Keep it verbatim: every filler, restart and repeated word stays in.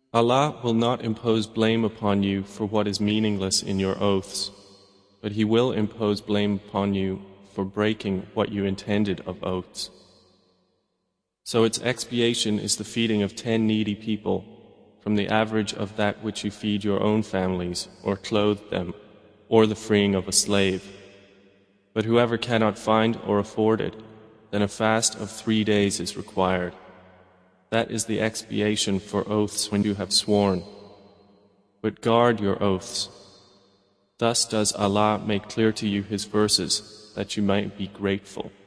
Allah will not impose blame upon you for what is meaningless in your oaths, but He will impose blame upon you for breaking what you intended of oaths. So its expiation is the feeding of ten needy people from the average of that which you feed your own families, or clothe them, or the freeing of a slave. But whoever cannot find or afford it, then a fast of three days is required. That is the expiation for oaths when you have sworn. But guard your oaths. Thus does Allah make clear to you His verses, that you might be grateful.